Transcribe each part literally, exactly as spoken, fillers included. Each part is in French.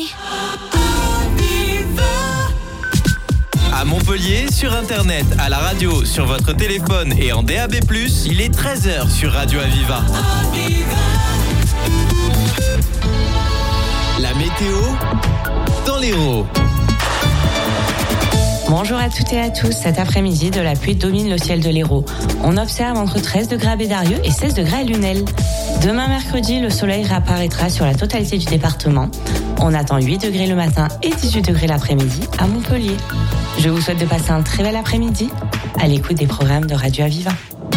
Paris. À Montpellier, sur Internet, à la radio, sur votre téléphone et en D A B plus, il est treize heures sur Radio Aviva. La météo dans l'Hérault. Bonjour à toutes et à tous. Cet après-midi, de la pluie domine le ciel de l'Hérault. On observe entre treize degrés à Bédarieux et seize degrés à Lunel. Demain mercredi, le soleil réapparaîtra sur la totalité du département. On attend huit degrés le matin et dix-huit degrés l'après-midi à Montpellier. Je vous souhaite de passer un très bel après-midi à l'écoute des programmes de Radio Aviva.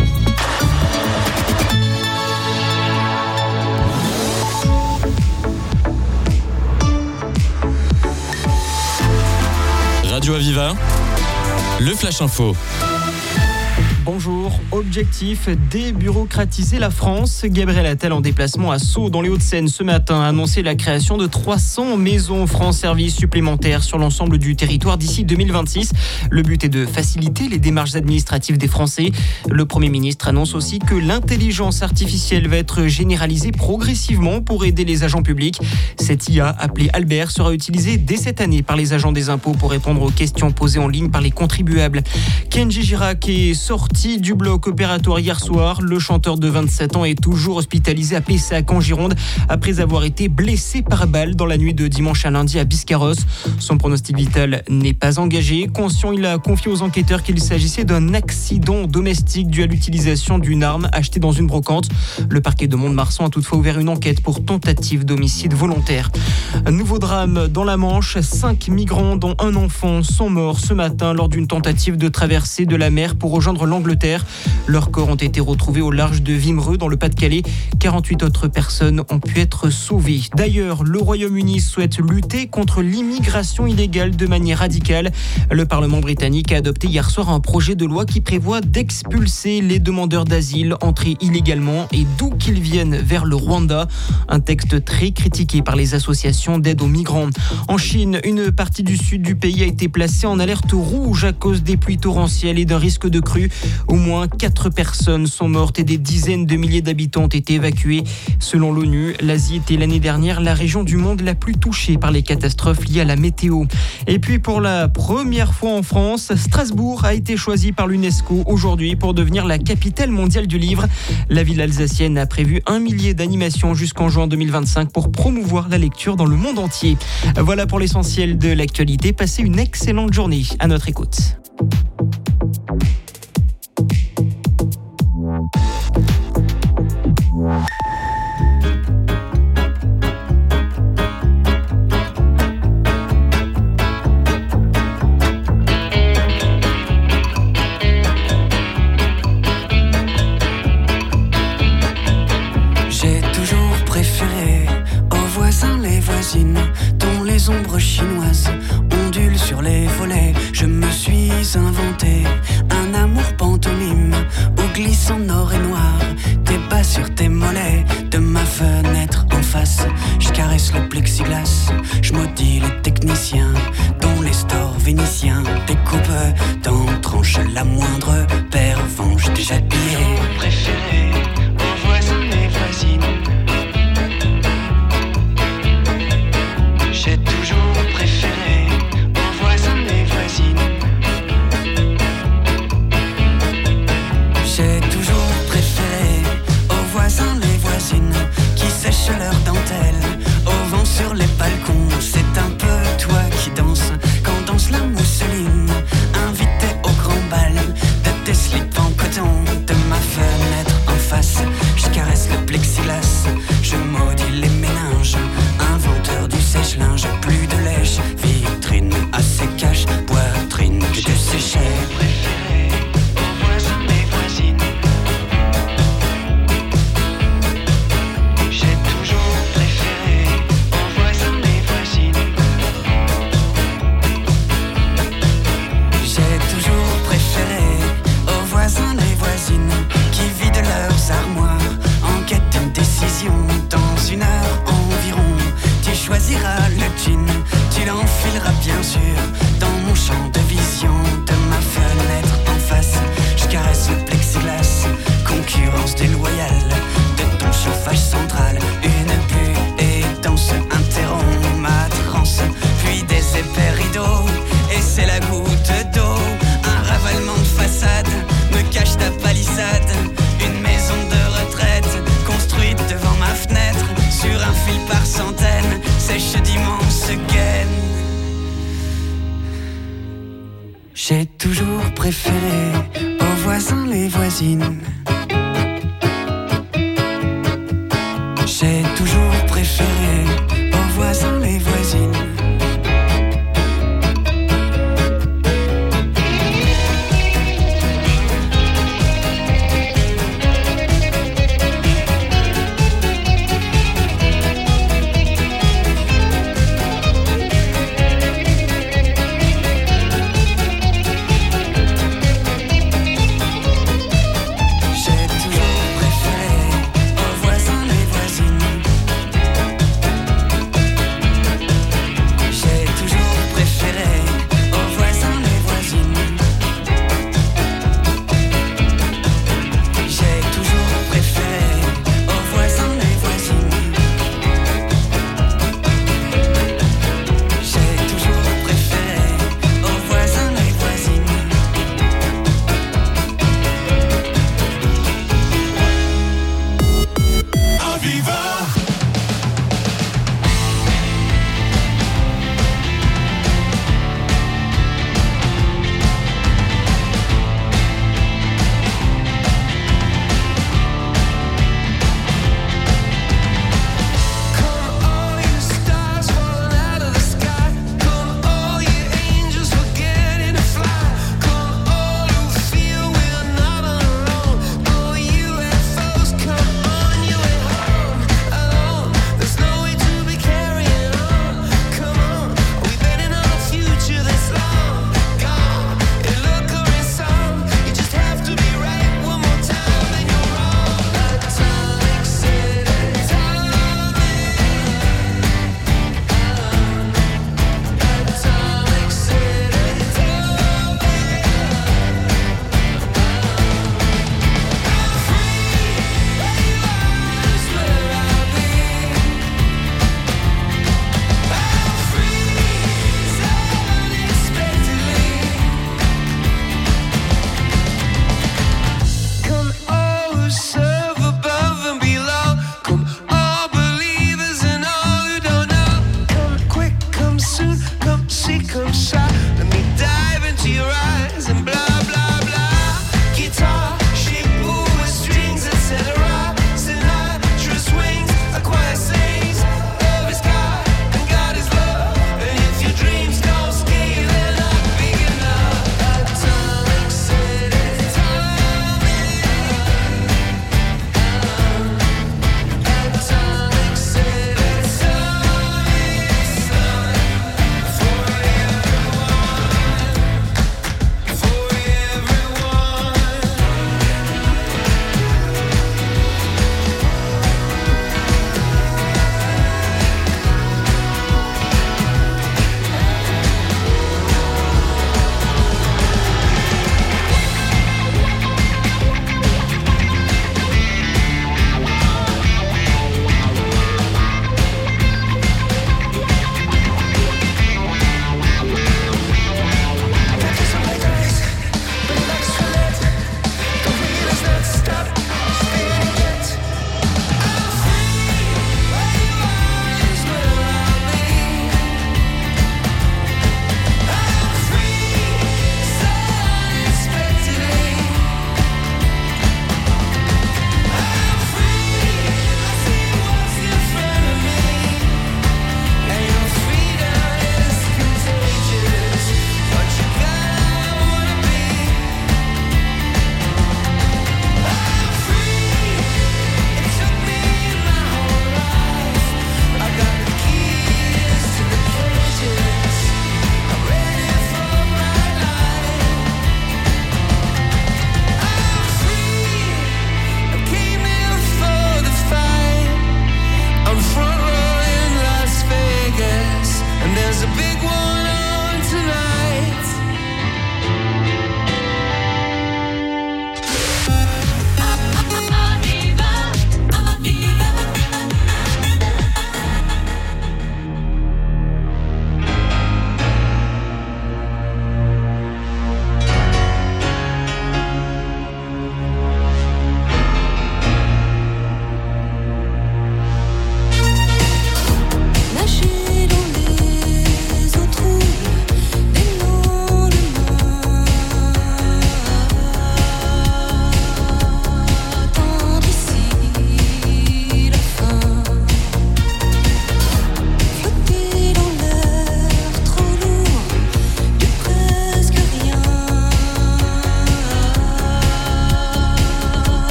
Radio Aviva, le Flash Info. Bonjour, objectif, débureaucratiser la France. Gabriel Attal en déplacement à Sceaux dans les Hauts-de-Seine ce matin a annoncé la création de trois cents maisons France Service supplémentaires sur l'ensemble du territoire d'ici deux mille vingt-six. Le but est de faciliter les démarches administratives des Français. Le Premier ministre annonce aussi que l'intelligence artificielle va être généralisée progressivement pour aider les agents publics. Cette I A, appelée Albert, sera utilisée dès cette année par les agents des impôts pour répondre aux questions posées en ligne par les contribuables. Kenji Girac est sorti du bloc opératoire hier soir. Le chanteur de vingt-sept ans est toujours hospitalisé à Pessac en Gironde après avoir été blessé par balle dans la nuit de dimanche à lundi à Biscarrosse. Son pronostic vital n'est pas engagé. Conscient, il a confié aux enquêteurs qu'il s'agissait d'un accident domestique dû à l'utilisation d'une arme achetée dans une brocante. Le parquet de Mont-de-Marsan a toutefois ouvert une enquête pour tentative d'homicide volontaire. Un nouveau drame dans la Manche. Cinq migrants, dont un enfant, sont morts ce matin lors d'une tentative de traversée de la mer pour rejoindre l'Angleterre. Leurs corps ont été retrouvés au large de Wimereux dans le Pas-de-Calais. quarante-huit autres personnes ont pu être sauvées. D'ailleurs, le Royaume-Uni souhaite lutter contre l'immigration illégale de manière radicale. Le Parlement britannique a adopté hier soir un projet de loi qui prévoit d'expulser les demandeurs d'asile entrés illégalement et d'où qu'ils viennent vers le Rwanda. Un texte très critiqué par les associations d'aide aux migrants. En Chine, une partie du sud du pays a été placée en alerte rouge à cause des pluies torrentielles et d'un risque de crue. Au moins quatre personnes sont mortes et des dizaines de milliers d'habitants ont été évacués. Selon l'ONU, l'Asie était l'année dernière la région du monde la plus touchée par les catastrophes liées à la météo. Et puis pour la première fois en France, Strasbourg a été choisie par l'UNESCO aujourd'hui pour devenir la capitale mondiale du livre. La ville alsacienne a prévu un millier d'animations jusqu'en juin deux mille vingt-cinq pour promouvoir la lecture dans le monde entier. Voilà pour l'essentiel de l'actualité. Passez une excellente journée à notre écoute. Dont les ombres chinoises ondulent sur les volets. Je me suis inventé un amour pantomime où glisse en or et noir tes bas sur tes mollets. De ma fenêtre en face, je caresse le plexiglas. Je maudis les techniciens dont les stores vénitiens découpent dans tranches la moindre pervenche déjà pillée. Préféré aux voisins et voisines. J'ai toujours préféré aux voisins et voisines. J'ai toujours préféré aux voisins et voisines qui sèchent leurs dentelles au vent sur les balcons. C'est un peu toi qui danses quand danse la mousseline. Invité au grand bal de tes slips en coton. De ma fenêtre en face, je caresse le plexiglas. Je maudis les méninges. Inventeur du sèche-linge, plus de lèche, vitrine assez cache, poitrine que tu séchais. Préféré aux voisins et voisines. J'ai toujours préféré aux voisins et voisines. J'ai toujours préféré aux voisins et voisines qui vident leurs armoires en quête d'une décision dans une heure environ. Tu choisiras le jean, tu l'enfileras bien sûr dans mon champ de vision. De ma fenêtre en face, je caresse le plexiglas. Concurrence déloyale de ton chauffage central. Une buée et danse interrompt ma transe. par centaines sèchent d'immenses gaines. J'ai toujours préféré aux voisins les voisines. J'ai toujours préféré aux voisins les voisines.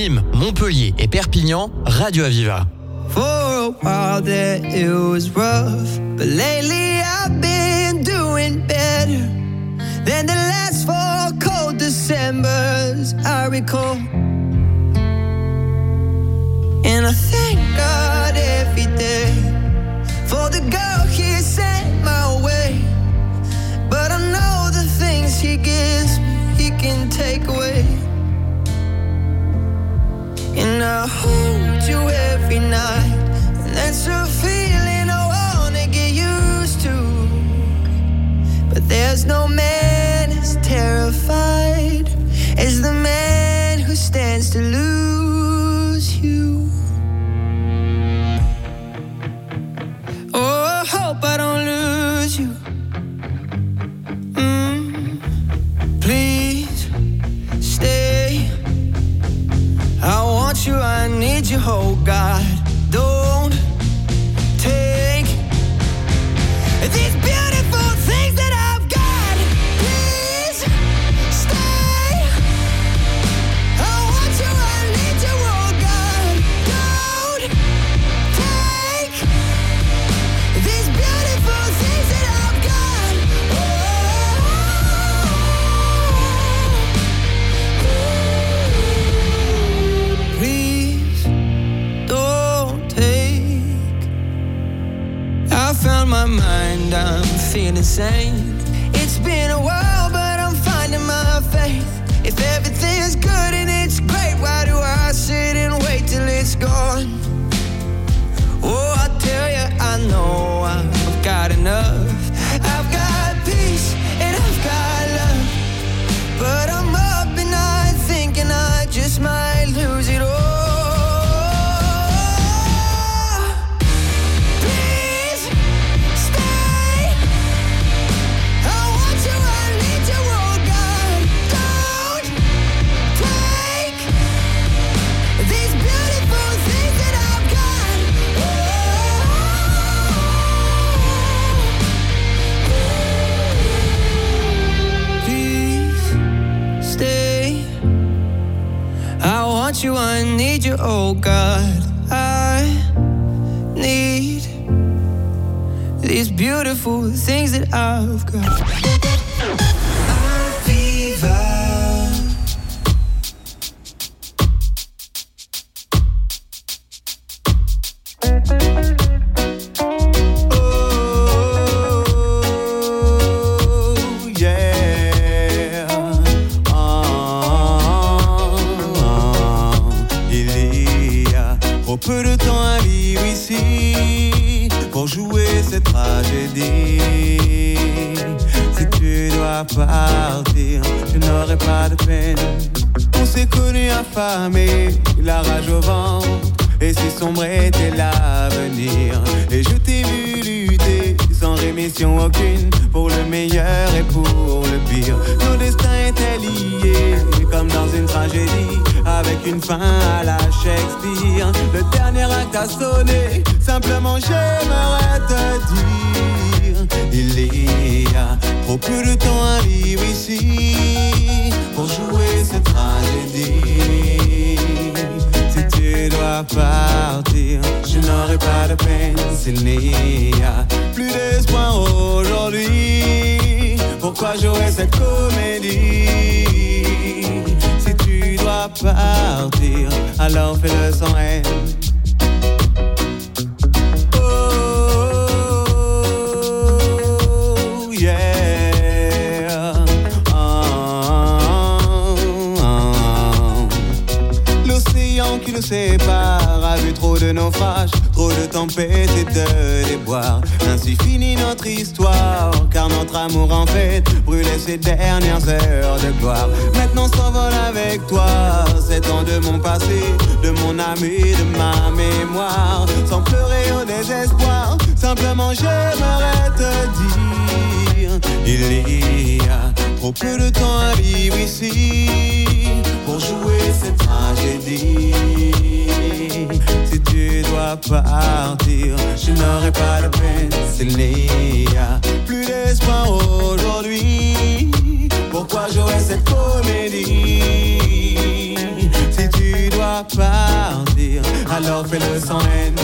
Nîmes, Montpellier et Perpignan, Radio Aviva. For a while there it was rough, but lately I've been doing better than the last four cold Decembers I recall. And I thank God every day for the girl He sent my way. But I know the things He gives me, He can take away. And I hold you every night, and that's a feeling I wanna get used to. But there's no man as terrified as the man who stands to lose you. Oh, I hope I don't lose you. Mm, please stay. I want you, I need you, oh God. Don't take these beautiful things that I've got. Please stay. I want you, I need you, oh God. Don't take these beautiful things that I've got. Oh, please don't take. I found my mind, I'm feeling sane. It's been a while, but I'm finding my faith. If everything's good and it's great, why do I sit and wait till it's gone? Oh, I tell you, I know I've got enough. I've got peace and I've got love, but I'm up at night thinking I just might lose it all. Please stay. I want you, I need you, oh God. Don't take these beautiful things that I've got. Please stay. I want you, I need you, oh God. I need these beautiful things that I've got. Aviva. Oh, yeah. Ah, il y a trop peu de temps à vivre ici pour jouer cette tragédie. Si tu dois partir, je n'aurai pas de peine. On s'est connus affamés, la rage au ventre, et si sombre était l'avenir. Et je t'ai vu lutter sans rémission aucune, pour le meilleur et pour le pire. Nos destins étaient liés comme dans une tragédie, avec une fin à la Shakespeare. Le dernier acte a sonné, simplement j'aimerais te dire, il y a trop peu de temps à vivre ici pour jouer cette tragédie. Si tu dois partir, je n'aurai pas de peine. S'il n'y a plus d'espoir aujourd'hui, pourquoi jouer cette comédie? Si tu dois partir, alors fais-le sans haine. Oh, yeah. Oh, oh, oh. L'océan qui nous sépare a vu trop de naufrages, trop de tempêtes et de déboires. Ainsi finit notre histoire, car notre amour en fait brûlait ses dernières heures de gloire. Maintenant s'envole avec toi sept ans de mon passé, de mon âme et de ma mémoire. Sans pleurer au désespoir, simplement j'aimerais te dire, il y a trop peu de temps à vivre ici pour jouer cette tragédie. Si tu dois partir, je n'aurai pas de peine. S'il n'y a plus d'espoir aujourd'hui, pourquoi jouer cette comédie? Si tu dois dois partir, alors fais-le sans haine.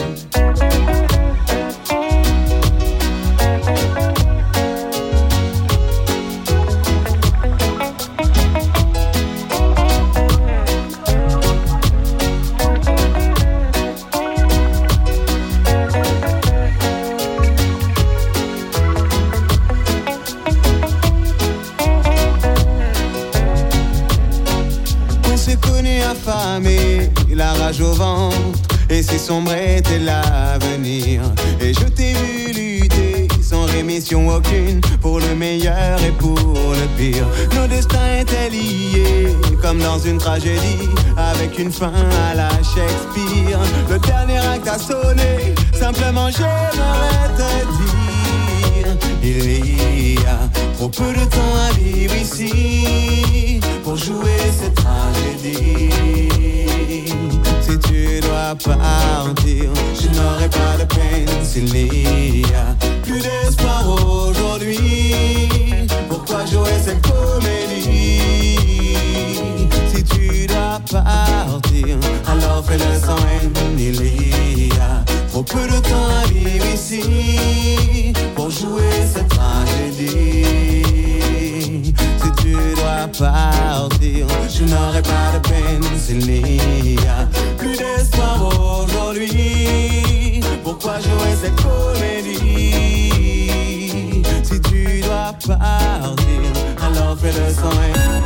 Affamé, la rage au ventre, et si sombre était l'avenir. Et je t'ai vu lutter sans rémission aucune, pour le meilleur et pour le pire. Nos destins étaient liés comme dans une tragédie, avec une fin à la Shakespeare. Le dernier acte a sonné, simplement j'aimerais te dire, il y a trop peu de temps à vivre ici pour jouer cette tragédie. Si tu dois partir, je n'aurai pas de peine. S'il n'y a plus d'espoir aujourd'hui, pourquoi jouer cette comédie? Si tu dois partir, alors fais-le sans haine. Il y a trop peu de temps à vivre ici pour jouer cette tragédie. Si tu dois partir, je n'aurai pas de peine. S'il n'y a plus d'espoir aujourd'hui, pourquoi jouer cette comédie? Si tu dois partir, alors fais-le sans haine.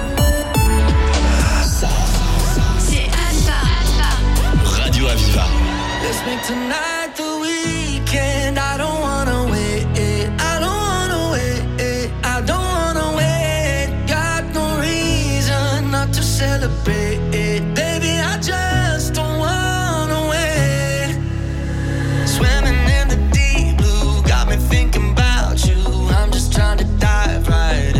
C'est Alpha. Radio Aviva. Let's make tonight the weekend. I don't wanna wait. I don't wanna wait. I don't wanna wait. Got no reason not to celebrate. Baby, I just don't wanna wait. Swimming in the deep blue got me thinking about you. I'm just trying to dive right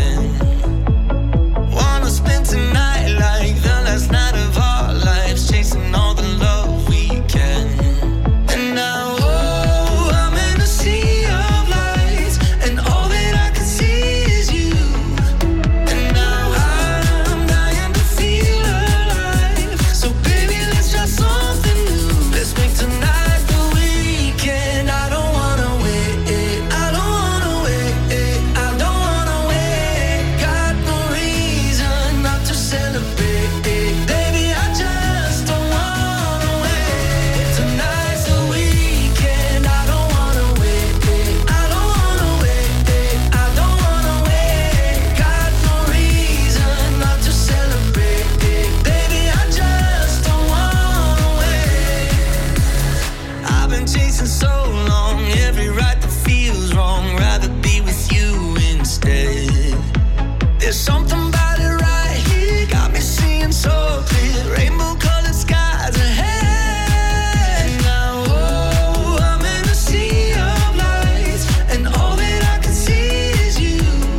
in. Wanna spend tonight like the last night of our lives, chasing all the love we can. And now, oh, I'm in a sea of lights, and all that I can see is you. And now I'm dying to feel alive. So baby, let's try something new. Let's make tonight the weekend. I don't wanna wait. I don't wanna wait. I don't wanna wait. Got no reason not to celebrate. Baby, I just don't wanna wait. Tonight's the weekend. I don't wanna wait. I don't wanna wait. I don't wanna wait. Got no reason not to celebrate. Baby, I just don't wanna wait. I've been chasing so long, every right that feels wrong. Rather be with you instead. There's something about it right here, got me seeing so clear. Rainbow colored skies ahead. Now, oh, I'm in a sea of lights, and all that I can see is you.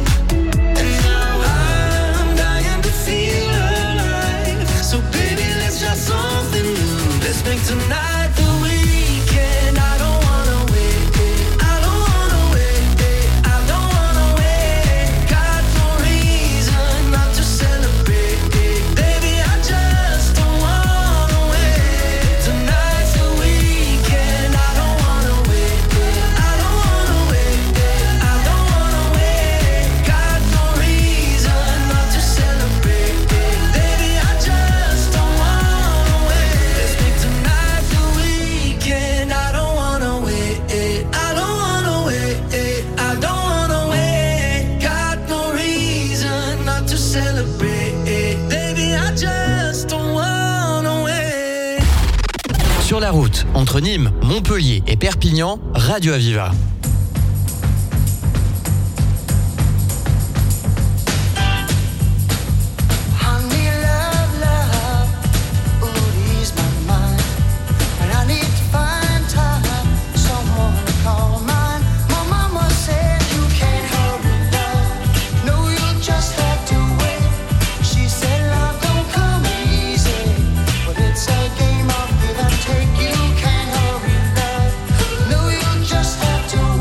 And now I'm dying to feel alive. So baby, let's try something new. Let's make tonight the weekend. I don't wanna wait. I don't wanna wait. I don't wanna wait. Got no reason not to celebrate. Baby, I just don't wanna wait. Tonight's the weekend. I don't wanna wait. I don't wanna wait. I don't wanna wait. Got no reason not to celebrate. Baby, I just don't wanna wait. Let's make tonight the weekend. I don't wanna wait. I don't wanna wait. I don't wanna wait. Got no reason not to celebrate. Baby, I just don't wanna wait. Sur la route, entre Nîmes, Montpellier et Perpignan, Radio Aviva. Honey, love, love, ooh, ease my mind. And I need to find time, someone to call mine. My mama said you can't hurry love. No, you'll just have to wait. She said love don't come easy, but it's a game of give and take. You can't hurry love. No, you'll just have to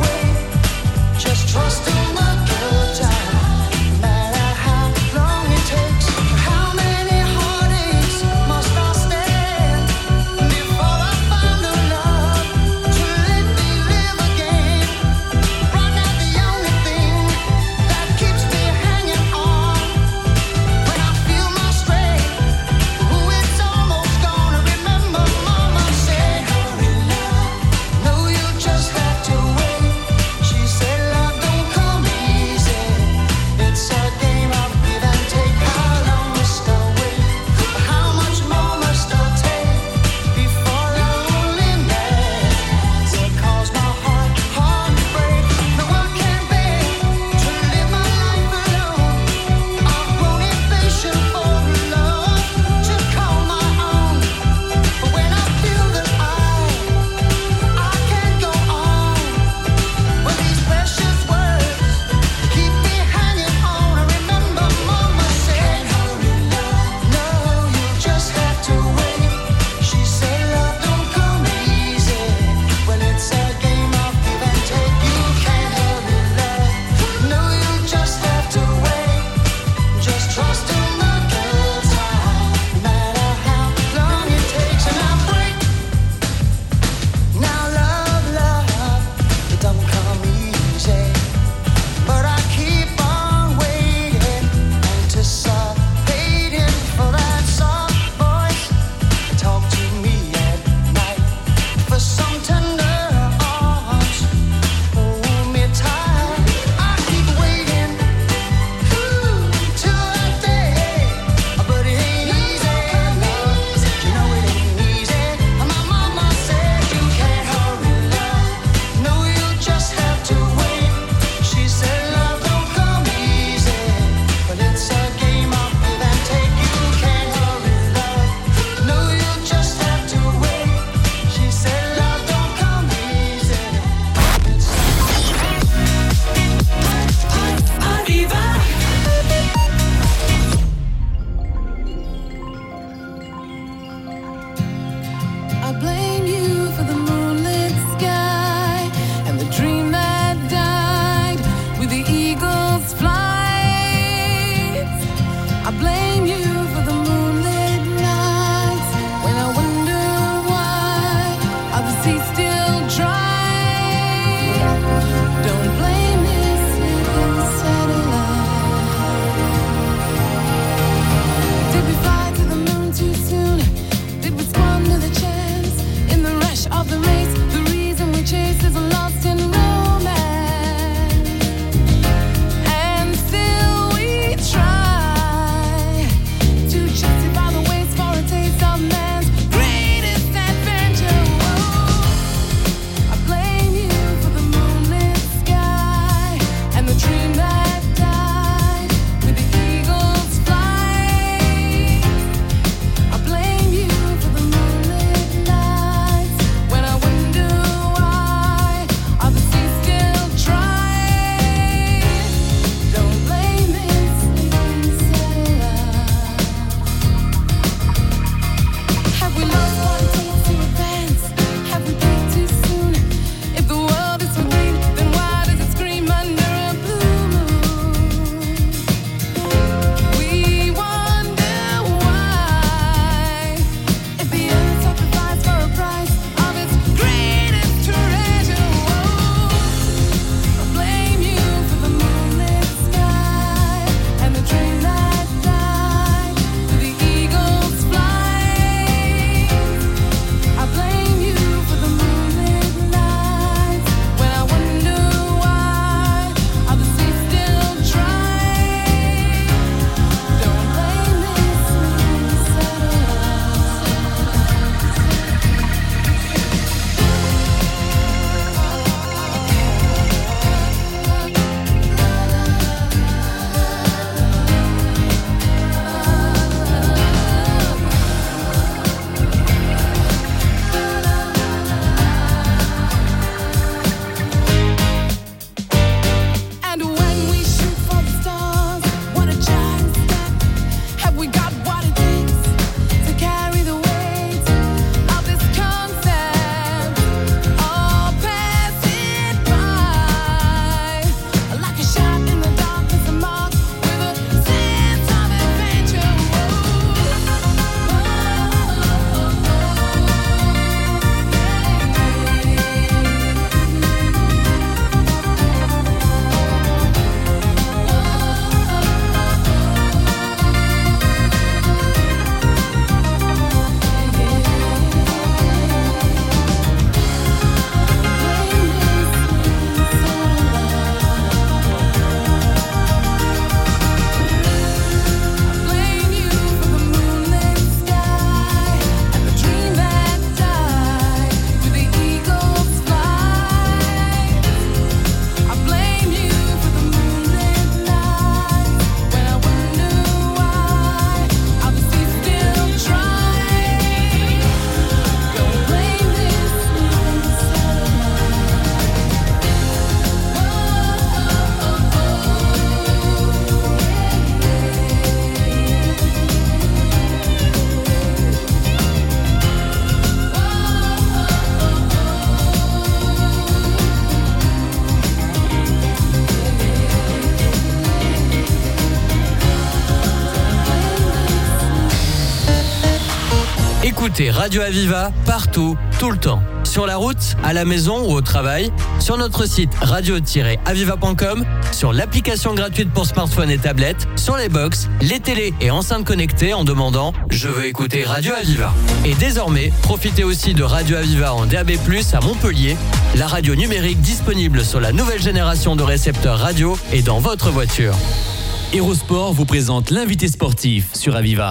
écoutez Radio Aviva partout, tout le temps. Sur la route, à la maison ou au travail, sur notre site radio tiret aviva point com, sur l'application gratuite pour smartphone et tablette, sur les box, les télés et enceintes connectées en demandant « Je veux écouter Radio Aviva ». Et désormais, profitez aussi de Radio Aviva en D A B plus, à Montpellier, la radio numérique disponible sur la nouvelle génération de récepteurs radio et dans votre voiture. Hérosport vous présente l'invité sportif sur Aviva.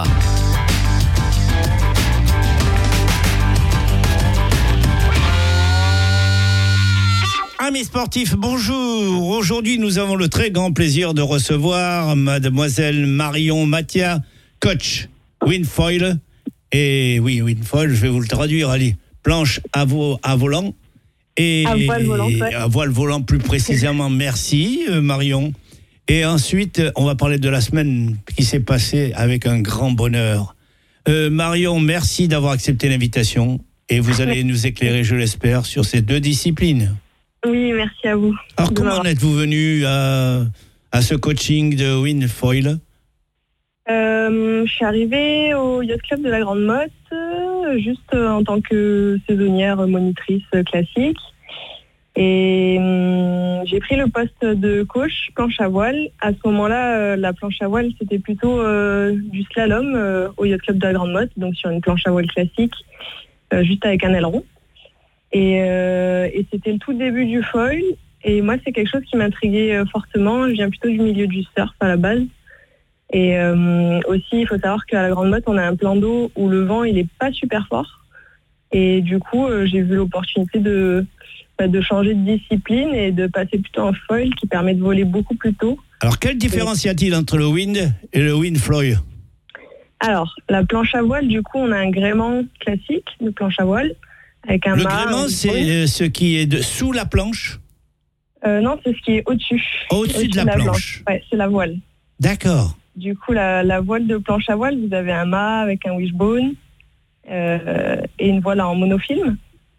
Amis sportifs, bonjour. Aujourd'hui, nous avons le très grand plaisir de recevoir mademoiselle Marion Mathia, coach Windfoil. Et oui, Windfoil, je vais vous le traduire, allez, planche à, vo- à volant. Et à voile volant, ouais. À voile volant plus précisément, merci euh, Marion. Et ensuite, on va parler de la semaine qui s'est passée avec un grand bonheur. Euh, Marion, merci d'avoir accepté l'invitation. Et vous allez nous éclairer, je l'espère, sur ces deux disciplines. Oui, merci à vous. Alors, comment en êtes-vous venu à, à ce coaching de Windfoil ? euh, Je suis arrivée au Yacht Club de la Grande Motte, euh, juste euh, en tant que saisonnière monitrice euh, classique. Et euh, j'ai pris le poste de coach planche à voile. À ce moment-là, euh, la planche à voile, c'était plutôt euh, du slalom euh, au Yacht Club de la Grande Motte, donc sur une planche à voile classique, euh, juste avec un aileron. Et, euh, et c'était le tout début du foil. Et moi, c'est quelque chose qui m'intriguait euh, fortement. Je viens plutôt du milieu du surf à la base. Et euh, aussi, il faut savoir qu'à la Grande Motte, on a un plan d'eau où le vent, il n'est pas super fort. Et du coup, euh, j'ai vu l'opportunité de, bah, de changer de discipline et de passer plutôt en foil qui permet de voler beaucoup plus tôt. Alors, quelle différence y a-t-il entre le wind et le Windfoil ? Alors, la planche à voile, du coup, on a un gréement classique de planche à voile. Avec un le mât, gréement, c'est ce qui est de, sous la planche ? euh, Non, c'est ce qui est au-dessus. Au-dessus, au-dessus de la, la planche. planche. Ouais, c'est la voile. D'accord. Du coup, la, la voile de planche à voile, vous avez un mât avec un wishbone euh, et une voile en monofilm.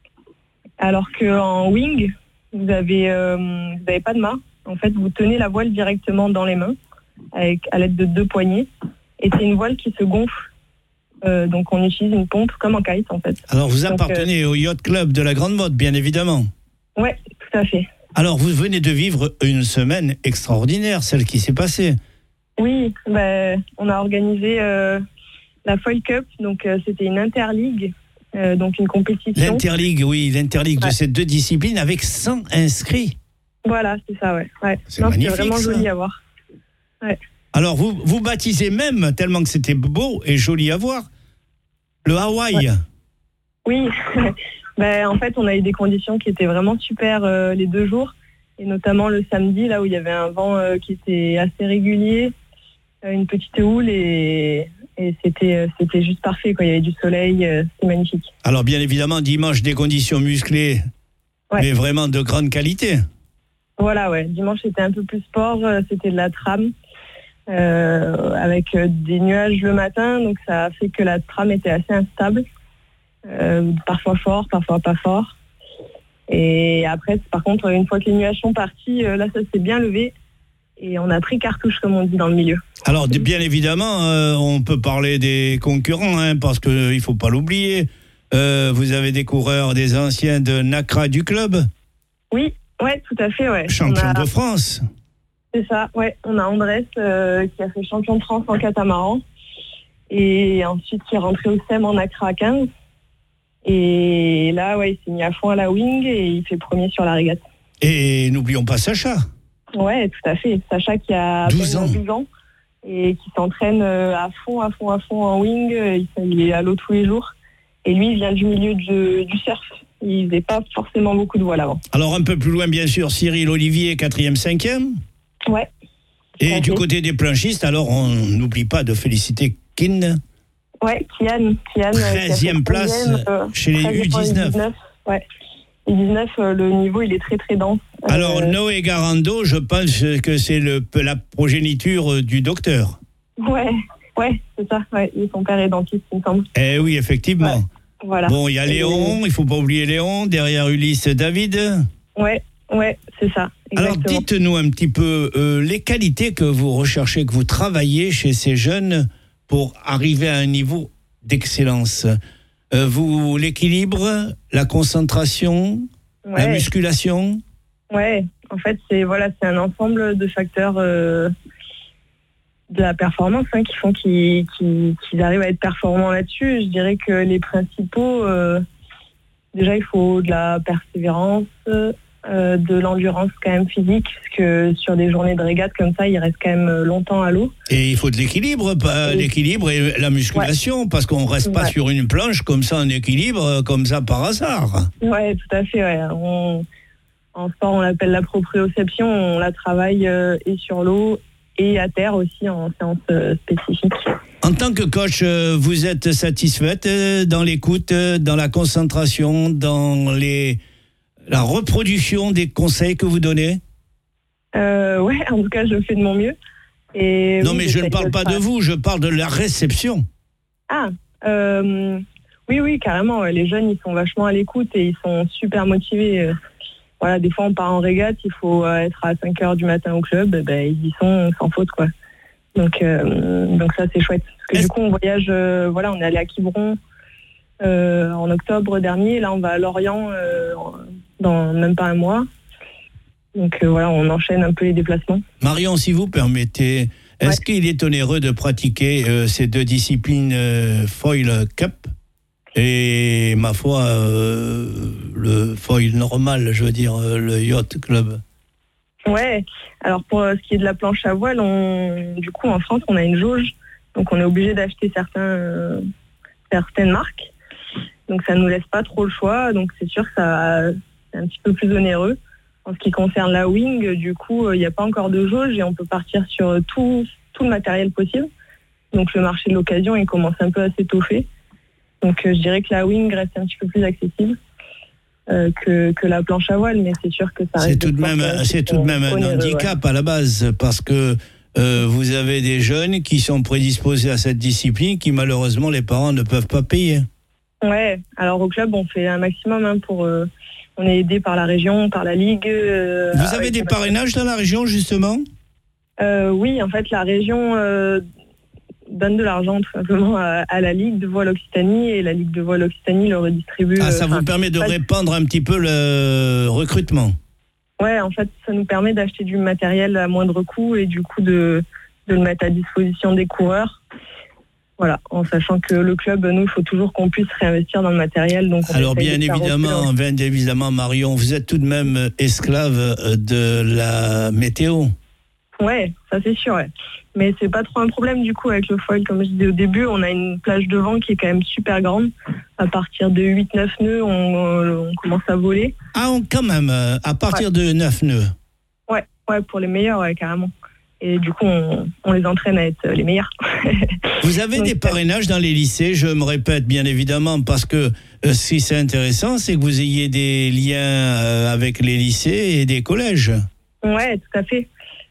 Alors qu'en wing, vous avez, euh, vous avez pas de mât. En fait, vous tenez la voile directement dans les mains avec, à l'aide de deux poignées. Et c'est une voile qui se gonfle. Euh, donc on utilise une pompe comme en kite en fait. Alors vous appartenez donc, euh, au Yacht Club de la Grande Motte, bien évidemment. Ouais, tout à fait. Alors vous venez de vivre une semaine extraordinaire, celle qui s'est passée. Oui, bah, on a organisé euh, la Foil Cup, donc euh, c'était une interligue, euh, donc une compétition. L'interligue, oui, l'interligue ouais. de ces deux disciplines avec cent inscrits. Voilà, c'est ça, ouais. ouais. C'est non, magnifique. C'est vraiment ça. joli à voir. Ouais. Alors vous vous baptisez même tellement que c'était beau et joli à voir. Le Hawaï. Ouais. Oui, ben, en fait, on a eu des conditions qui étaient vraiment super euh, les deux jours, et notamment le samedi, là où il y avait un vent euh, qui était assez régulier, euh, une petite houle, et, et c'était, euh, c'était juste parfait, quoi. Il y avait du soleil, euh, c'était magnifique. Alors, bien évidemment, dimanche, des conditions musclées, ouais. mais vraiment de grande qualité. Voilà, ouais. Dimanche, c'était un peu plus sport, euh, c'était de la trame. Euh, avec euh, des nuages le matin, donc ça a fait que la trame était assez instable, euh, parfois fort, parfois pas fort. Et après, par contre, une fois que les nuages sont partis, euh, là ça s'est bien levé et on a pris cartouche, comme on dit dans le milieu. Alors bien évidemment, euh, on peut parler des concurrents, hein, parce qu'il ne faut pas l'oublier. Euh, vous avez des coureurs, des anciens de NACRA du club. Oui, ouais, tout à fait, ouais. Champion a... de France. C'est ça, ouais. On a Andrés euh, qui a fait champion de France en catamaran et ensuite qui est rentré au S E M en NACRA quinze. Et là, ouais, il s'est mis à fond à la wing et il fait premier sur la régate. Et n'oublions pas Sacha. Ouais, tout à fait. Sacha qui a douze ans. douze ans et qui s'entraîne à fond, à fond, à fond en wing. Il est à l'eau tous les jours. Et lui, il vient du milieu du, du surf. Il faisait pas forcément beaucoup de voile avant. Alors un peu plus loin, bien sûr, Cyril Olivier, quatrième, cinquième. Ouais. Et du côté des planchistes, alors on n'oublie pas de féliciter Kin. Ouais, Kian. Kian treizième place euh, chez les U dix-neuf. U dix-neuf, ouais. U dix-neuf, euh, le niveau, il est très très dense. Alors euh... Noé Garando, je pense que c'est le, la progéniture du docteur. Ouais, ouais, c'est ça. Ouais. Son père est dentiste, il me semble. Eh oui, effectivement. Ouais. Voilà. Bon, il y a Léon, il ne faut pas oublier Léon, derrière Ulysse, David. Ouais, ouais, c'est ça. Exactement. Alors, dites-nous un petit peu euh, les qualités que vous recherchez, que vous travaillez chez ces jeunes pour arriver à un niveau d'excellence. euh, vous l'équilibre, la concentration, Ouais. la musculation. Ouais, en fait, c'est voilà, c'est un ensemble de facteurs euh, de la performance hein, qui font qu'ils, qu'ils, qu'ils arrivent à être performants là-dessus. Je dirais que les principaux, euh, déjà, il faut de la persévérance, euh, de l'endurance quand même physique, parce que sur des journées de régate comme ça, il reste quand même longtemps à l'eau. Et il faut de l'équilibre, pas Oui. l'équilibre et la musculation, ouais. Parce qu'on reste pas Ouais. sur une planche comme ça en équilibre, comme ça par hasard. Ouais, tout à fait. Ouais. On, en sport, on l'appelle la proprioception. On la travaille euh, et sur l'eau et à terre aussi en séance euh, spécifique. En tant que coach, euh, vous êtes satisfaite euh, dans l'écoute, euh, dans la concentration, dans les, la reproduction des conseils que vous donnez? Euh, ouais, en tout cas, je fais de mon mieux. Et Non, oui, mais je ne j'essaye parle de pas de tra- vous, je parle de la réception. Ah, euh, oui, oui, carrément. ouais. Les jeunes, ils sont vachement à l'écoute et ils sont super motivés. euh. Voilà, des fois, on part en régate, il faut euh, être à cinq heures du matin au club, eh ben, ils y sont sans faute, quoi. Donc, euh, donc ça, c'est chouette. Parce que Est-ce- du coup, on voyage, euh, voilà, on est allé à Quiberon euh, en octobre dernier. Là, on va à Lorient euh, dans même pas un mois. Donc euh, voilà, on enchaîne un peu les déplacements. Marion, si vous permettez, est-ce Ouais. qu'il est onéreux de pratiquer euh, ces deux disciplines euh, foil cup et, ma foi, euh, le foil normal, je veux dire, euh, le yacht club? Ouais, alors pour euh, ce qui est de la planche à voile, on, du coup en France on a une jauge, donc on est obligé d'acheter certains, euh, certaines marques, donc ça nous laisse pas trop le choix, donc c'est sûr que ça, c'est un petit peu plus onéreux. En ce qui concerne la wing, du coup il n'y a pas encore de jauge et on peut partir sur tout, tout le matériel possible, donc le marché de l'occasion il commence un peu à s'étoffer, donc euh, je dirais que la wing reste un petit peu plus accessible. Euh, que, que la planche à voile, mais c'est sûr que ça C'est reste tout de des même, sports qui c'est tout de sont même un onéreux, ouais. handicap à la base, parce que euh, vous avez des jeunes qui sont prédisposés à cette discipline, qui malheureusement les parents ne peuvent pas payer. Ouais, alors au club, on fait un maximum hein, pour. Euh, on est aidé par la région, par la ligue. euh, Vous avez avec des la- parrainages dans la région, justement? Euh, Oui, en fait, la région euh, donne de l'argent tout simplement à, à la ligue de voile Occitanie et la ligue de voile Occitanie le redistribue. Ah, ça euh, vous enfin, permet de pas- répandre un petit peu le recrutement. Ouais, en fait, ça nous permet d'acheter du matériel à moindre coût et du coup de, de le mettre à disposition des coureurs. Voilà, en sachant que le club, nous, il faut toujours qu'on puisse réinvestir dans le matériel. Donc on Alors essaye bien de faire évidemment, aussi, bien évidemment, Marion, vous êtes tout de même esclave euh, de la météo. Ouais, ça c'est sûr, ouais. Mais c'est pas trop un problème du coup avec le foil. Comme je disais au début, on a une plage de vent qui est quand même super grande. À partir de huit neuf nœuds, on, on commence à voler. Ah, on- quand même, euh, à partir de neuf nœuds. Ouais, ouais, pour les meilleurs, ouais, carrément. Et du coup, on, on les entraîne à être les meilleurs. Vous avez Donc, des parrainages dans les lycées, je me répète bien évidemment, parce que euh, si c'est intéressant, c'est que vous ayez des liens euh, avec les lycées et des collèges. Ouais, tout à fait.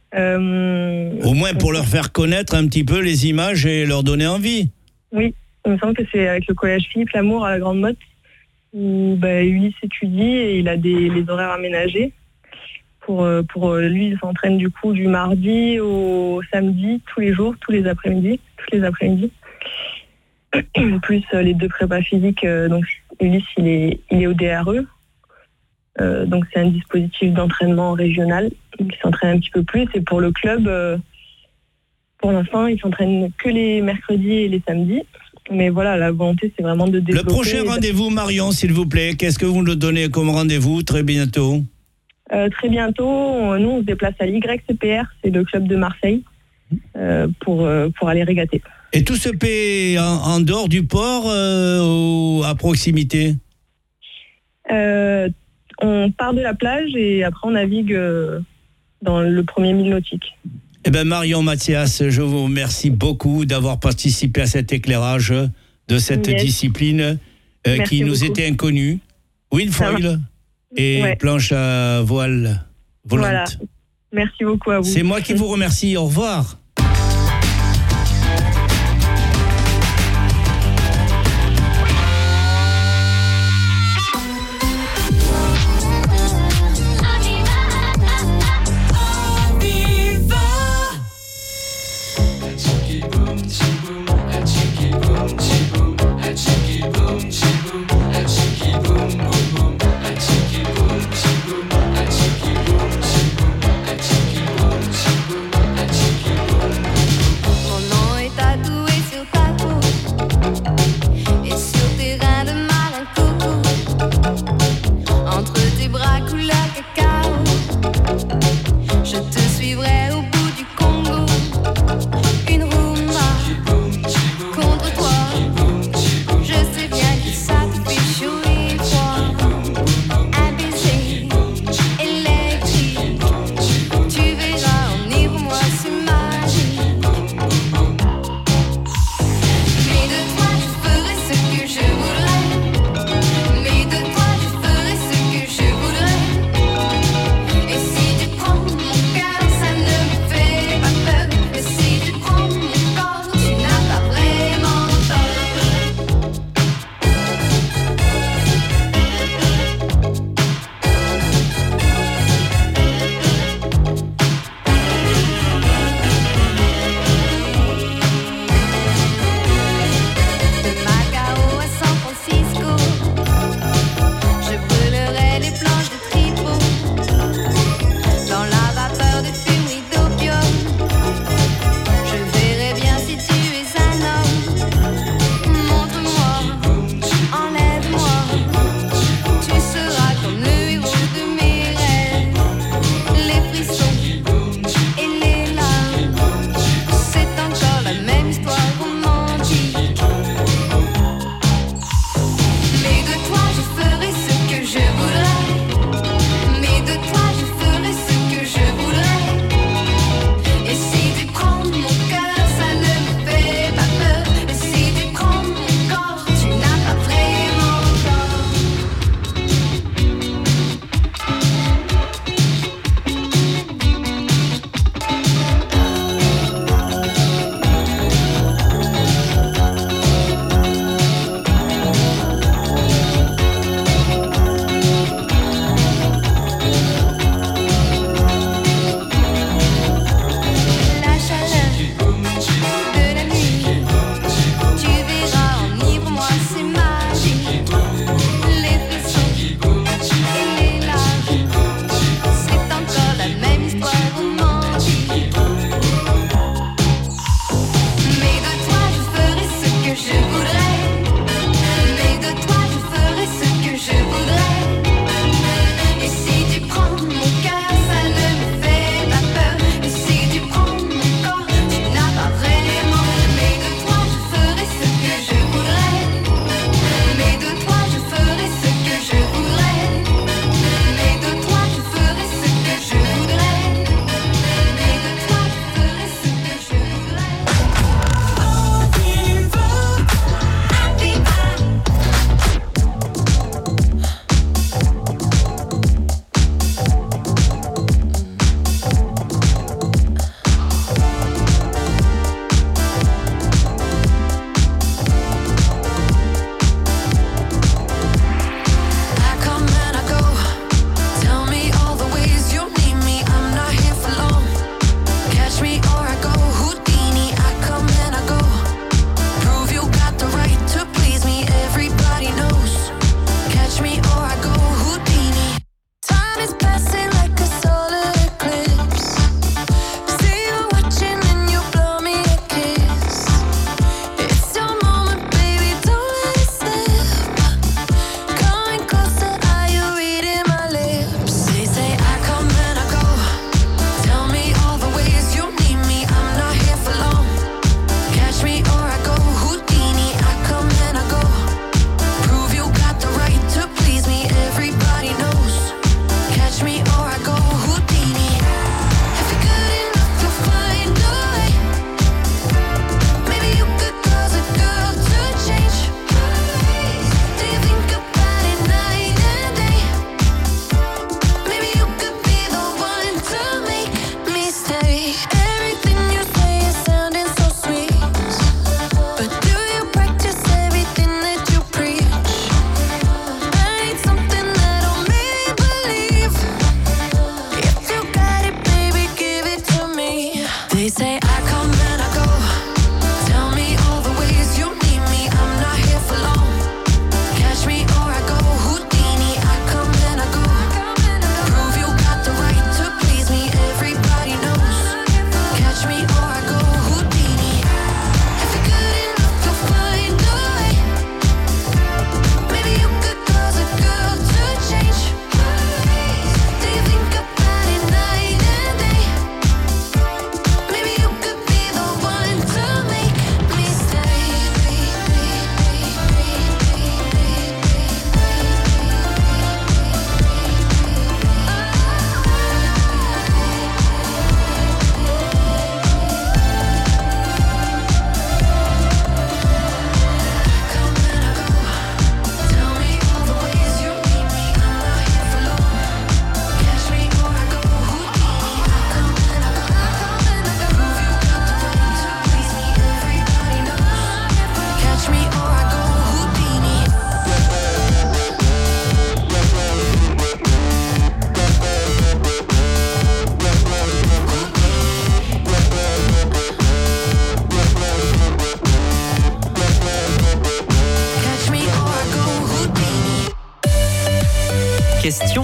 Euh, Au moins pour leur faire connaître un petit peu les images et leur donner envie. Oui, il me semble que c'est avec le collège Philippe Lamour à la Grande Motte où bah, Ulysse étudie et il a des les horaires aménagés. Pour, euh, pour euh, lui, il s'entraîne du coup du mardi au samedi, tous les jours, tous les après-midi, toutes les après-midi. Plus euh, les deux prépas physiques. euh, donc Ulysse, il est, il est au D R E. Euh, donc c'est un dispositif d'entraînement régional. Donc il s'entraîne un petit peu plus. Et pour le club, euh, pour l'instant, il s'entraîne que les mercredis et les samedis. Mais voilà, la volonté, c'est vraiment de Le développer. prochain rendez-vous, Marion, s'il vous plaît, qu'est-ce que vous nous donnez comme rendez-vous très bientôt? Euh, très bientôt, on- nous on se déplace à l'Y C P R, c'est le club de Marseille, euh, pour, euh, pour aller régater. Et tout se paie en, en dehors du port euh, ou à proximité? Euh, on part de la plage et après on navigue euh, dans le premier mille nautique. Eh bien, Marion Mathias, je vous remercie beaucoup d'avoir participé à cet éclairage de cette Yes. discipline euh, Merci qui nous beaucoup. était inconnue. Ça Windfoil et Ouais. planche à voile volante. Voilà. Merci beaucoup à vous. C'est moi qui vous remercie. Au revoir. Cheeky boom, chee boom, a cheeky boom, chee boom, a cheeky boom, chee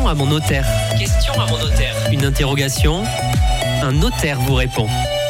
à mon notaire. Question à mon notaire. Une interrogation. Un notaire vous répond.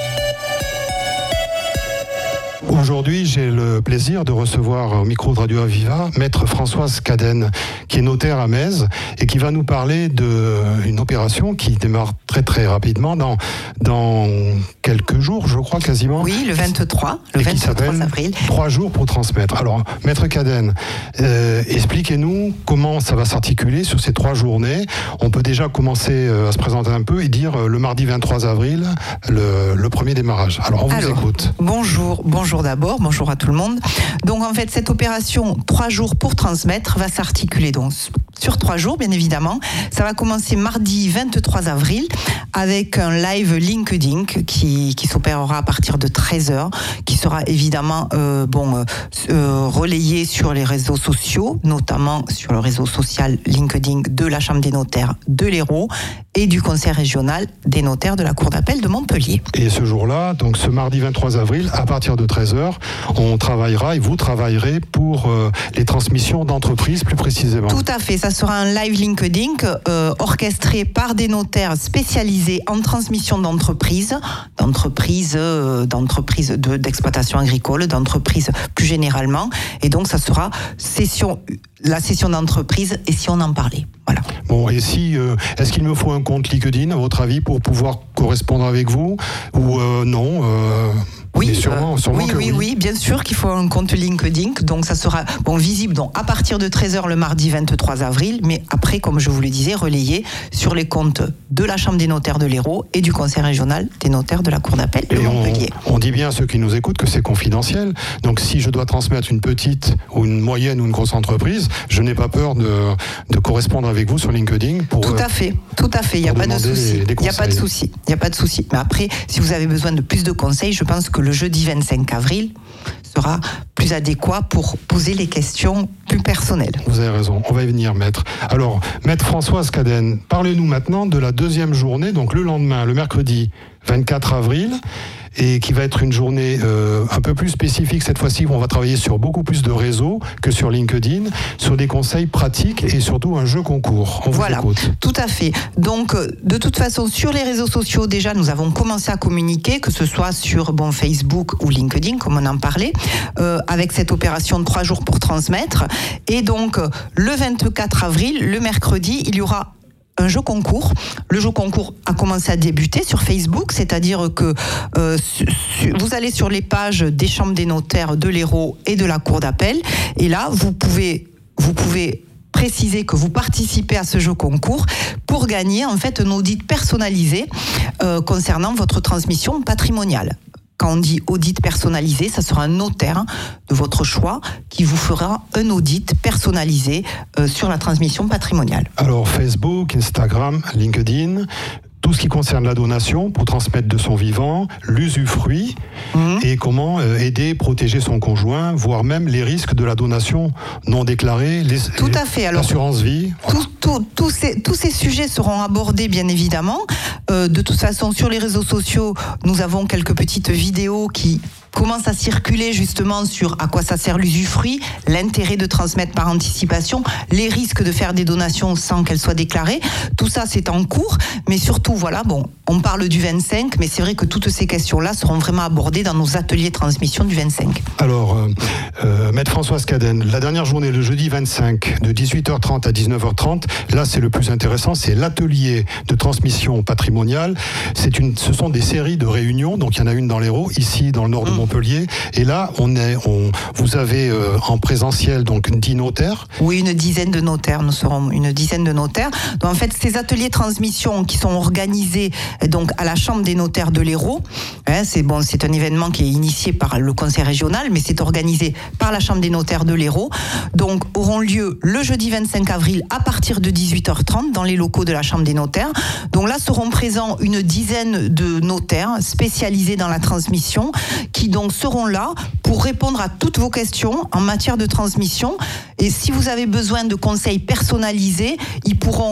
Aujourd'hui, j'ai le plaisir de recevoir au micro de Radio Aviva Maître Françoise Cadenne, qui est notaire à Metz et qui va nous parler d'une opération qui démarre très très rapidement dans, dans quelques jours, je crois quasiment. Oui, le vingt-trois, le vingt-trois avril. Trois jours pour transmettre. Alors, Maître Cadenne, euh, expliquez-nous comment ça va s'articuler sur ces trois journées. On peut déjà commencer à se présenter un peu et dire euh, le mardi vingt-trois avril, le, le premier démarrage. Alors, on vous Alors, écoute. Bonjour, bonjour d'abord, bonjour à tout le monde. Donc en fait, cette opération trois jours pour transmettre va s'articuler donc sur trois jours, bien évidemment. Ça va commencer mardi vingt-trois avril avec un live LinkedIn qui, qui s'opérera à partir de treize heures, qui sera évidemment euh, bon, euh, relayé sur les réseaux sociaux, notamment sur le réseau social LinkedIn de la Chambre des notaires de l'Hérault et du Conseil régional des notaires de la Cour d'appel de Montpellier. Et ce jour-là, donc ce mardi vingt-trois avril, à partir de treize heures, on travaillera et vous travaillerez pour euh, les transmissions d'entreprises plus précisément. Tout à fait, ça sera un live LinkedIn euh, orchestré par des notaires spécialisés en transmission d'entreprises, d'entreprises, euh, d'entreprises de, d'exploitation agricole, d'entreprises plus généralement. Et donc ça sera session, la session d'entreprise et si on en parlait. Voilà. Bon, et si, euh, est-ce qu'il me faut un compte LinkedIn, à votre avis, pour pouvoir correspondre avec vous ou euh, non euh... Oui, sûrement, sûrement oui, que oui, oui, oui, bien sûr qu'il faut un compte LinkedIn, donc ça sera bon, visible donc, à partir de treize heures le mardi vingt-trois avril, mais après, comme je vous le disais, relayé sur les comptes de la Chambre des notaires de l'Hérault et du Conseil régional des notaires de la Cour d'appel de Montpellier. On, on dit bien à ceux qui nous écoutent que c'est confidentiel, donc si je dois transmettre une petite ou une moyenne ou une grosse entreprise, je n'ai pas peur de, de correspondre avec vous sur LinkedIn. Pour, tout à fait, tout à fait, il n'y a pas de souci. Il n'y a pas de souci, il n'y a pas de souci. Mais après, si vous avez besoin de plus de conseils, je pense que le jeudi vingt-cinq avril sera plus adéquat pour poser les questions plus personnelles. Vous avez raison, on va y venir, Maître. Alors, Maître Françoise Cadenne, parlez-nous maintenant de la deuxième journée, donc le lendemain, le mercredi vingt-quatre avril, et qui va être une journée euh, un peu plus spécifique cette fois-ci, où on va travailler sur beaucoup plus de réseaux que sur LinkedIn, sur des conseils pratiques et surtout un jeu concours. On voilà, vous écoute. Tout à fait. Donc, de toute façon, sur les réseaux sociaux, déjà, nous avons commencé à communiquer, que ce soit sur bon, Facebook ou LinkedIn, comme on en parlait, euh, avec cette opération de trois jours pour transmettre. Et donc, le vingt-quatre avril, le mercredi, il y aura un jeu concours. Le jeu concours a commencé à débuter sur Facebook, c'est-à-dire que euh, su, su, vous allez sur les pages des chambres des notaires de l'Hérault et de la Cour d'appel, et là, vous pouvez, vous pouvez préciser que vous participez à ce jeu concours pour gagner en fait un audit personnalisé euh, concernant votre transmission patrimoniale. Quand on dit audit personnalisé, ça sera un notaire de votre choix qui vous fera un audit personnalisé euh, sur la transmission patrimoniale. Alors Facebook, Instagram, LinkedIn, tout ce qui concerne la donation pour transmettre de son vivant, l'usufruit mmh. et comment euh, aider, protéger son conjoint, voire même les risques de la donation non déclarée, les, tout à fait. Alors, l'assurance vie. Tout, tout, tout ces, tous ces sujets seront abordés bien évidemment. Euh, de toute façon, sur les réseaux sociaux, nous avons quelques petites vidéos qui commence à circuler justement sur à quoi ça sert l'usufruit, l'intérêt de transmettre par anticipation, les risques de faire des donations sans qu'elles soient déclarées. Tout ça, c'est en cours, mais surtout, voilà, bon, on parle du vingt-cinq, mais c'est vrai que toutes ces questions-là seront vraiment abordées dans nos ateliers de transmission du vingt-cinq. Alors, euh, euh, Maître Françoise Cadenne, la dernière journée, le jeudi vingt-cinq, de dix-huit heures trente à dix-neuf heures trente, là, c'est le plus intéressant, c'est l'atelier de transmission patrimoniale. C'est une, ce sont des séries de réunions, donc il y en a une dans l'Hérault, ici, dans le nord de mmh. Montpellier, et là, on est, on, vous avez euh, en présentiel donc dix notaires. Oui, une dizaine de notaires. Nous serons une dizaine de notaires. Donc, en fait, ces ateliers de transmission qui sont organisés donc à la Chambre des notaires de l'Hérault, hein, c'est bon, c'est un événement qui est initié par le Conseil régional, mais c'est organisé par la Chambre des notaires de l'Hérault. Donc, auront lieu le jeudi vingt-cinq avril à partir de dix-huit heures trente dans les locaux de la Chambre des notaires. Donc là, seront présents une dizaine de notaires spécialisés dans la transmission qui donc seront là pour répondre à toutes vos questions en matière de transmission. Et si vous avez besoin de conseils personnalisés, ils pourront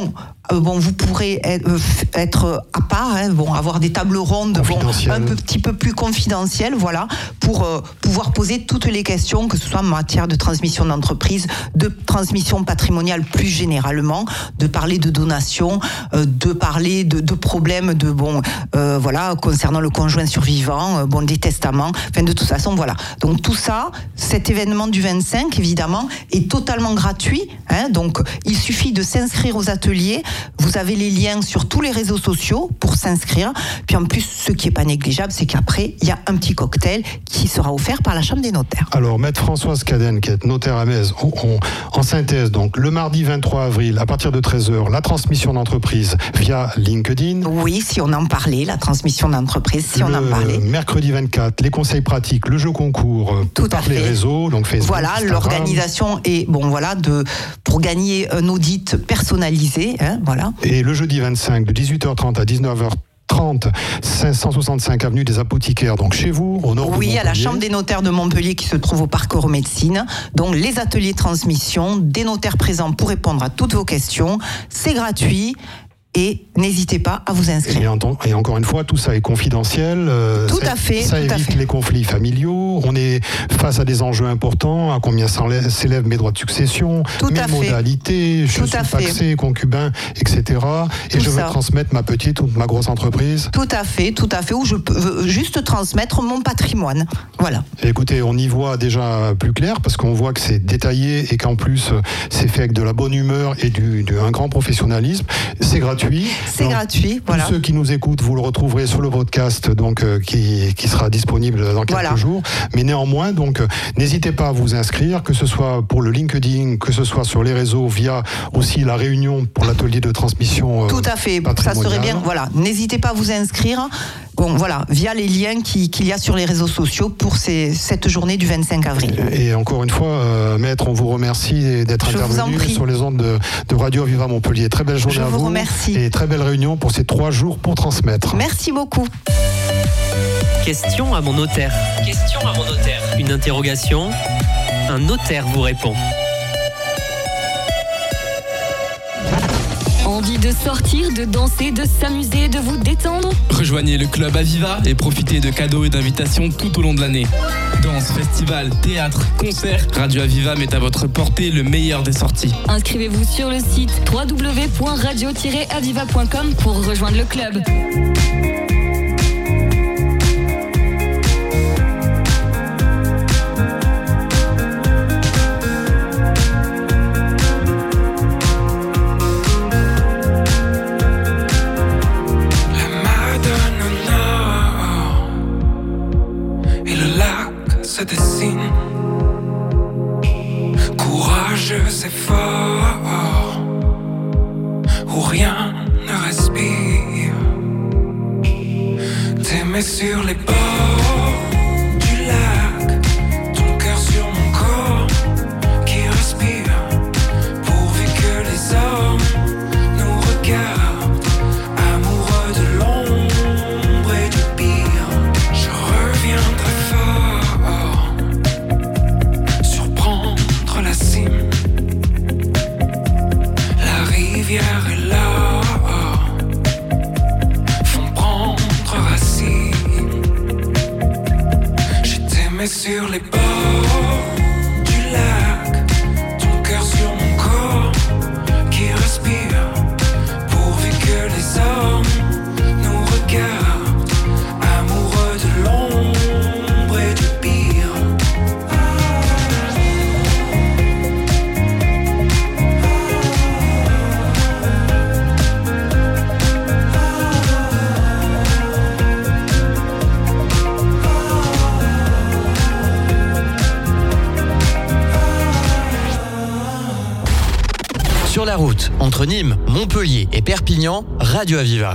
euh, bon, vous pourrez être, euh, être à part, hein, bon, avoir des tables rondes, bon, un peu, petit peu plus confidentielles, voilà, pour euh, pouvoir poser toutes les questions, que ce soit en matière de transmission d'entreprise, de transmission patrimoniale plus généralement, de parler de donation, euh, de parler de, de problèmes de bon, euh, voilà, concernant le conjoint survivant, euh, bon, des testaments, enfin de toute façon, voilà. Donc tout ça, cet événement du vingt-cinq, évidemment, est totalement gratuit. Hein, donc il suffit de s'inscrire aux ateliers. Vous avez les liens sur tous les réseaux sociaux pour s'inscrire. Puis en plus, ce qui n'est pas négligeable, c'est qu'après, il y a un petit cocktail qui sera offert par la Chambre des notaires. Alors, maître Françoise Cadenne, qui est notaire à Metz, on, on, en synthèse, donc le mardi vingt-trois avril, à partir de treize heures, la transmission d'entreprise via LinkedIn. Oui, si on en parlait, la transmission d'entreprise, si le on en parlait. Mercredi vingt-quatre, les conseils pratiques, le jeu concours, tout par à fait. Les réseaux, donc Facebook, voilà, Instagram. L'organisation est, bon, voilà, de, pour gagner un audit personnalisé, hein, voilà. Et le jeudi vingt-cinq, de dix-huit heures trente à dix-neuf heures trente, cinq cent soixante-cinq avenue des Apothicaires, donc chez vous, au nord de Oui, Montpellier. à la Chambre des notaires de Montpellier qui se trouve au Parc Euromédecine. Donc les ateliers transmission, des notaires présents pour répondre à toutes vos questions. C'est gratuit. Et n'hésitez pas à vous inscrire. Et, en, et encore une fois, tout ça est confidentiel. Euh, tout ça, à fait. Ça tout évite à fait. les conflits familiaux. On est face à des enjeux importants. À combien s'élèvent mes droits de succession, tout mes à modalités, fait. je tout suis à paxé, concubin, et cetera. Et tout je veux ça. transmettre ma petite ou ma grosse entreprise. Tout à fait, tout à fait. Ou je peux juste transmettre mon patrimoine. Voilà. Et écoutez, on y voit déjà plus clair parce qu'on voit que c'est détaillé et qu'en plus c'est fait avec de la bonne humeur et du, du un grand professionnalisme. C'est gratuit. C'est gratuit. Gratuit, voilà. Tous ceux qui nous écoutent, vous le retrouverez sur le podcast, donc euh, qui, qui sera disponible dans quelques voilà. jours. Mais néanmoins, donc, euh, n'hésitez pas à vous inscrire, que ce soit pour le LinkedIn, que ce soit sur les réseaux, via aussi la réunion pour l'atelier de transmission. Euh, Tout à fait. Ça serait bien. Voilà. N'hésitez pas à vous inscrire. Bon, voilà, via les liens qui, qu'il y a sur les réseaux sociaux pour ces, cette journée du vingt-cinq avril. Et encore une fois, euh, maître, on vous remercie d'être Je intervenu sur les ondes de, de Radio Aviva Montpellier. Très belle journée Je à vous. vous remercie. Et très belle réunion pour ces trois jours pour transmettre. Merci beaucoup. Question à mon notaire. Question à mon notaire. Une interrogation, un notaire vous répond. Envie de sortir, de danser, de s'amuser, de vous détendre? Rejoignez le club Aviva et profitez de cadeaux et d'invitations tout au long de l'année. Danse, festival, théâtre, concerts, Radio Aviva met à votre portée le meilleur des sorties. Inscrivez-vous sur le site w w w point radio tiret aviva point com pour rejoindre le club. Se dessine, courageux et fort, où rien ne respire. T'aimer sur les bords du lac, ton cœur sur mon corps qui respire, pourvu que les hommes nous regardent, amoureux de l'ombre et du pire. Je reviendrai fort. Et là, font prendre racine. Je t'aimais sur les bords du lac, ton cœur sur mon corps qui respire, pourvu que les hommes nous regardent, amoureux de l'ombre et du pire. Sur la route, entre Nîmes, Montpellier et Perpignan, Radio Aviva.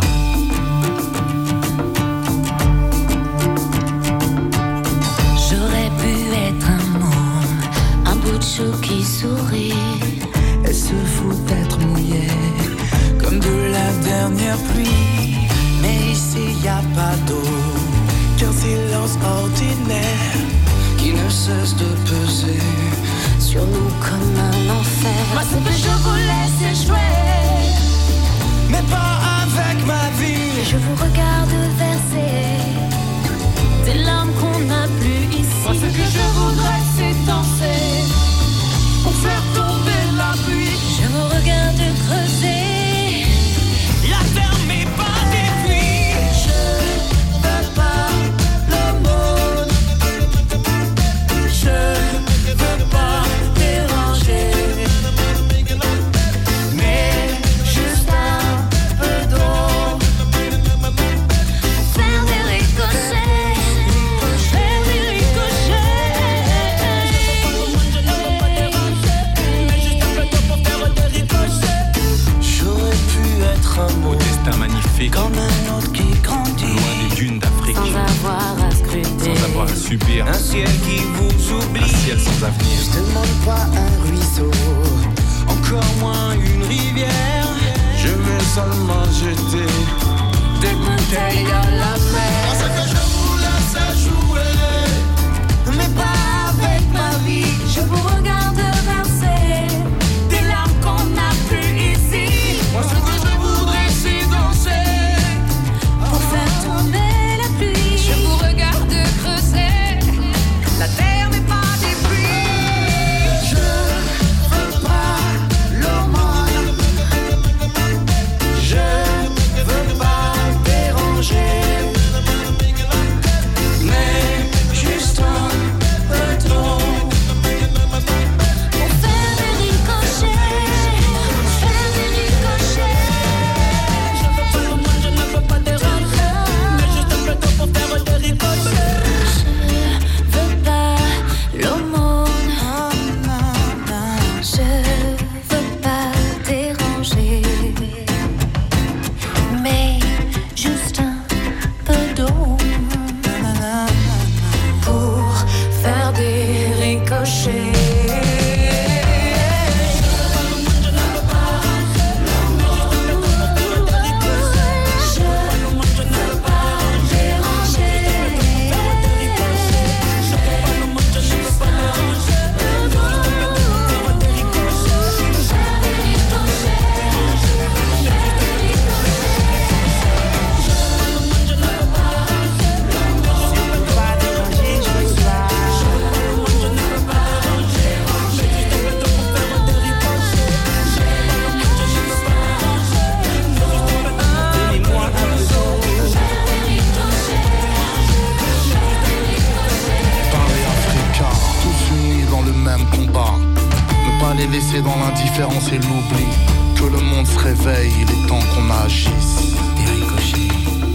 J'aurais pu être un môme, un bout de chou qui sourit. Elle se fout d'être mouillée, comme de la dernière pluie. Mais ici y a pas d'eau, qu'un silence ordinaire qui ne cesse de peser sur nous comme un enfer. Moi ce que je voulais c'est jouer mais pas avec ma vie. Je vous regarde verser des larmes qu'on n'a plus ici. Moi, ce que je voudrais, c'est danser pour faire tomber la pluie. Je vous regarde creuser la terre, mais pas des puits. Je veux pas l'aumône, je veux pas déranger, mais juste un peu d'eau. faire des ricochets, faire des J'aurais pu être un mot, Au destin magnifique, comme un autre qui grandit, loin des dunes d'Afrique, sans avoir à scruter, sans avoir à subir un ciel qui vous oublie. un ciel sans avenir. Je demande pas un ruisseau, encore moins une rivière. Je vais seulement jeter des bouteilles à la mer. Parce que je vous laisse jouer, mais pas avec ma vie. je vous regarde verser Des larmes qu'on n'a plus ici. Moi, ce que je voudrais, c'est danser pour faire tomber la pluie. Je vous regarde creuser la terre, mais pas des pluies. Je veux pas l'aumône, je veux pas déranger, mais juste un peu trop. Pour faire des ricochets, faire des ricochets. Je veux pas l'aumône, je ne veux pas déranger, mais juste un peu trop pour faire des ricochets. Je veux pas l'aumône, je veux pas déranger, mais juste un peu d'eau Pour faire des ricochets. Parler africain, tous unis dans le même combat. Ne pas les laisser dans l'indifférence et l'oubli. Que le monde se réveille, il est temps qu'on agisse. Des ricochets.